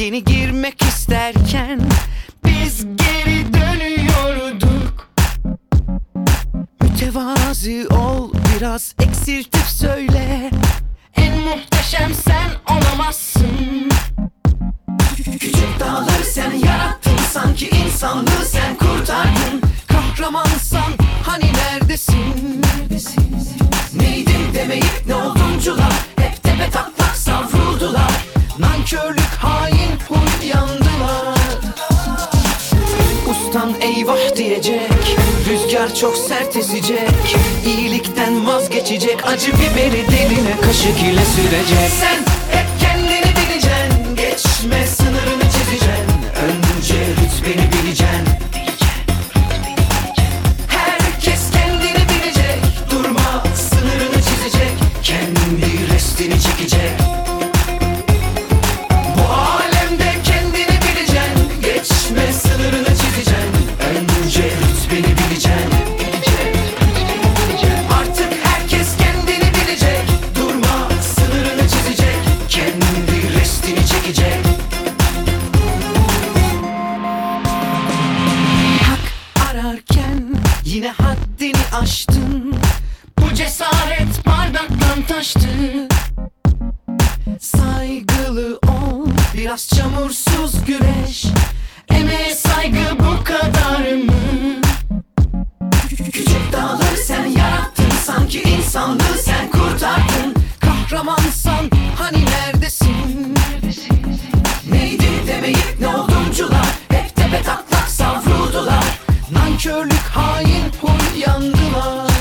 Yeni girmek isterken biz geri dönüyorduk. Mütevazi ol, biraz eksiltip söyle. En muhteşem sen olamazsın. Küçük dağları sen yarattın, sanki insanlığı sen kurtardın. Kahramansan hani neredesin? Neydin demeyip ne olduncular, hep tepe taklak savruldular. Nankörlük, hain huy yandılar. Ustan eyvah diyecek, rüzgar çok sert esecek. İyilikten vazgeçecek, acı biberi diline kaşık ile sürecek. Sen hep kendini bileceksin, geçme sınırını çizeceksin. Önce rütbeni bileceksin. Herkes kendini bilecek, durma sınırını çizecek. Kendi restini çekecek. Bu alemde kendini bileceksin, geçme sınırını çizeceksin. Önce rütbeni bileceksin. Artık herkes kendini bilecek, durma sınırını çizecek. Kendi restini çekecek. Hak ararken yine haddini aştın. Bu cesaret bardaktan taştı. Saygılı ol, biraz çamursuz güreş. Emeğe saygı bu kadar mı? Küçük dağları sen yarattın, sanki insanlığı sen kurtardın. Kahramansan hani neredesin? Neydi demeyip ne olduncular, hep tepe taklak savruldular. Nankörlük, hain huy yandılar.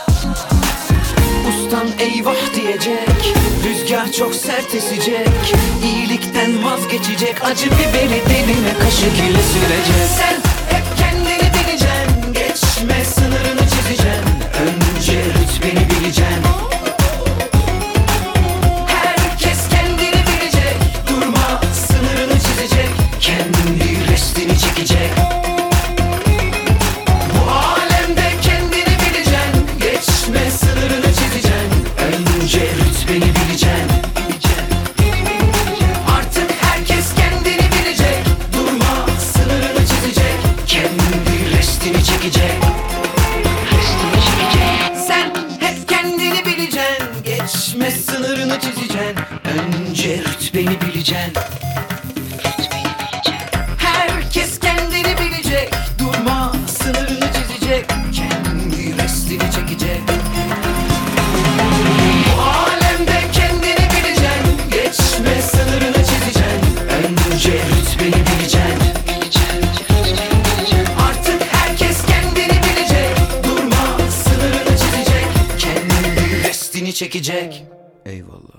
Ustan eyvah diyecek, rüzgar çok sert esecek. İyilikten vazgeçecek, acı biberi diline kaşık ile sürecek. Sen hep kendini bileceksin, geçme sınırını çizeceksin. Önce rütbeni bileceksin. Herkes kendini bilecek, durma sınırını çizecek. Kendi restini çekecek. Bu alemde kendini bileceksin, geçme sınırını çizeceksin. Önce rütbeni bileceksin. Artık herkes kendini bilecek, durma sınırını çizecek. Kendi restini çekecek. Sen hep kendini bileceksin, geçme sınırını çizeceksin. Önce rütbeni bileceksin. Herkes kendini bilecek, durma sınırını çizecek. Kendi restini çekecek. Bu alemde kendini bileceksin, geçme sınırını çizeceksin. Önce rütbeni bileceksin. Artık herkes kendini bilecek, durma sınırını çizecek. Kendi restini çekecek. Eyvallah.